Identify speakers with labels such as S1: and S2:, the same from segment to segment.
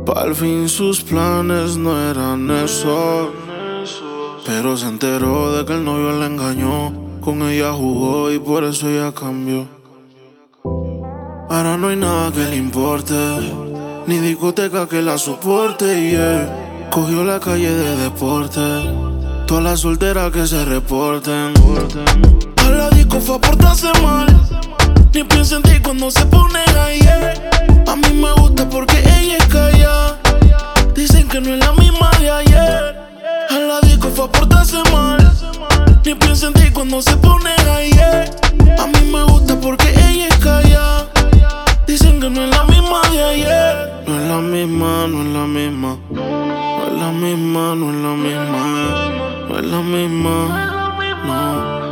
S1: Al fin sus planes no eran eso, pero se enteró de que el novio la engañó. Con ella jugó y por eso ella cambió. Ahora no hay nada que le importe, ni discoteca que la soporte, yeah. Cogió la calle de deporte, todas las solteras que se reporten. A la disco fue a portarse mal, ni piensa en ti cuando se pone ahí, yeah. A mí me gusta porque ella es callada, dicen que no es la misma de ayer. A la disco fue a portarse mal, ni piensa en ti cuando se pone ahí, yeah. A mí me gusta porque ella es callada, dicen que no es la misma de ayer. No es la misma, no es la misma. No es la misma, no es la misma. No es la misma, no.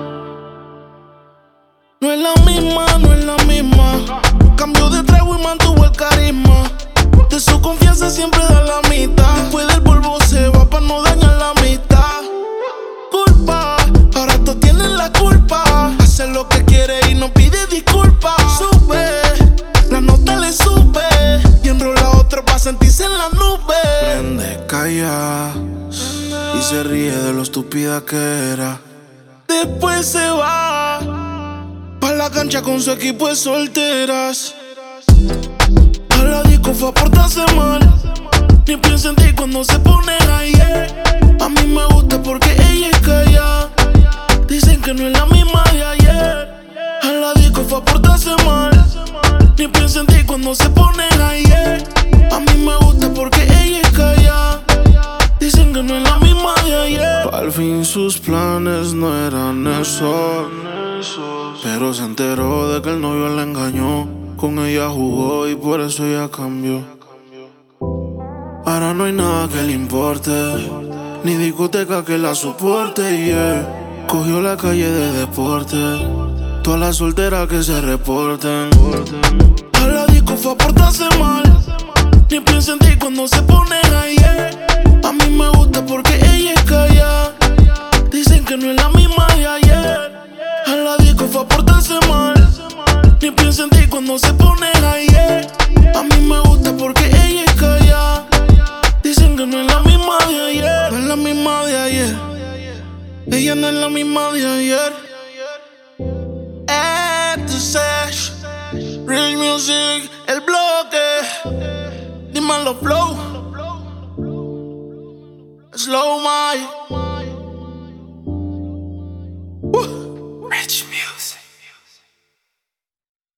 S1: No es la misma, no es la misma. Cambió de trago y mantuvo el carisma. De su confianza siempre da la mitad. Después del polvo se va pa' no dañar la amistad. Culpa, ahora todos tienen la culpa. Hace lo que quiere y no pide disculpas. Sube, la nota le sube y enrola otro pa' sentirse en la nube. Prende, calla y se ríe de lo estúpida que era. Después se va pa' la cancha con su equipo de solteras. A la disco fue a portarse mal, ni piensa en ti cuando se pone ahí, yeah. A mí me gusta porque ella es callada, dicen que no es la misma de ayer. A la disco fue a portarse mal, ni piensa en ti cuando se pone ahí, yeah. A mí me gusta porque ella es callada, dicen que no es la misma de ayer. Al fin sus planes no eran eso, pero se enteró de que el novio la engañó. Con ella jugó y por eso ella cambió. Ahora no hay nada que le importe, ni discoteca que la soporte, yeah. Cogió la calle de deporte, todas las solteras que se reporten. A la disco fue a portarse mal, ni piensa en ti cuando se pone ahí, yeah. A mí me gusta porque ella es callada, dicen que no es la misma de ayer. A la disco fue a portarse mal, ni piensa en ti cuando se pone ahí, yeah. A mí me gusta porque ella es callada, dicen que no es la misma de ayer. No es la misma de ayer, ella no es la misma de ayer. Esto es Real Music, el bloque. Dímelo flow, Slow Mike.